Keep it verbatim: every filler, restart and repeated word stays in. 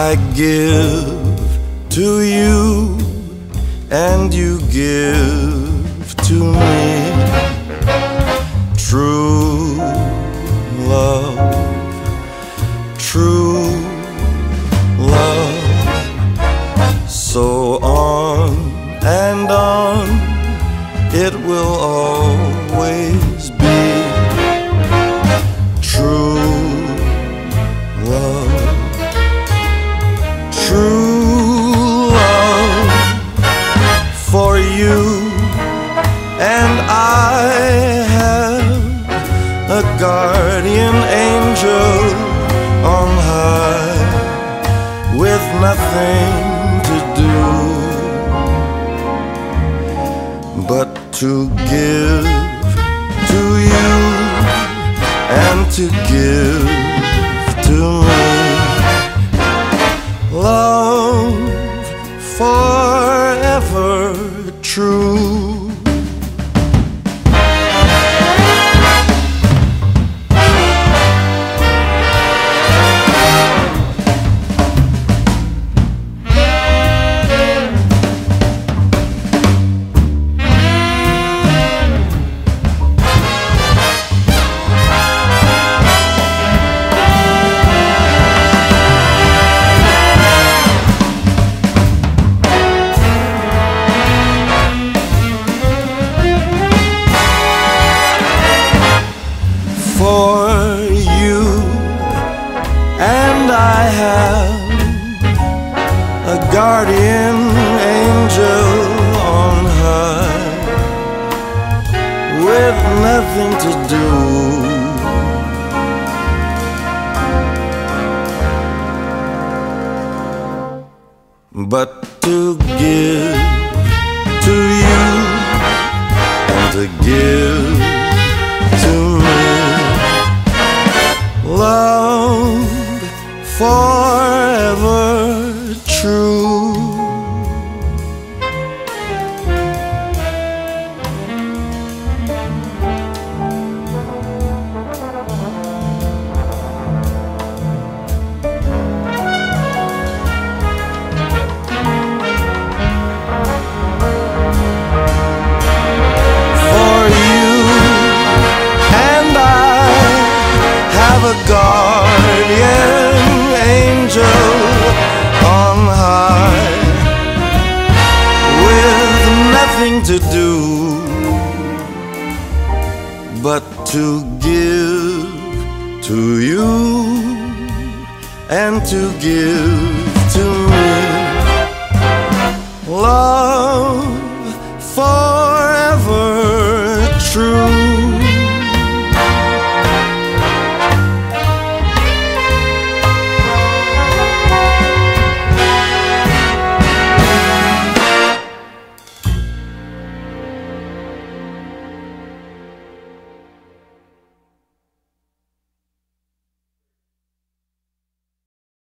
I give to you and you give to me. True love, true love. So on and on it will always be. True love, true love. For you and I have a guardian angel on high, with nothing to do but to give to you and to give to me. Love forever true. For you and I have a guardian angel on high, with nothing to do but to give to you and to give to me. Love forever true. For you and I have a guardian angel on high, with nothing to do but to give to you and to give to me. Love forever true.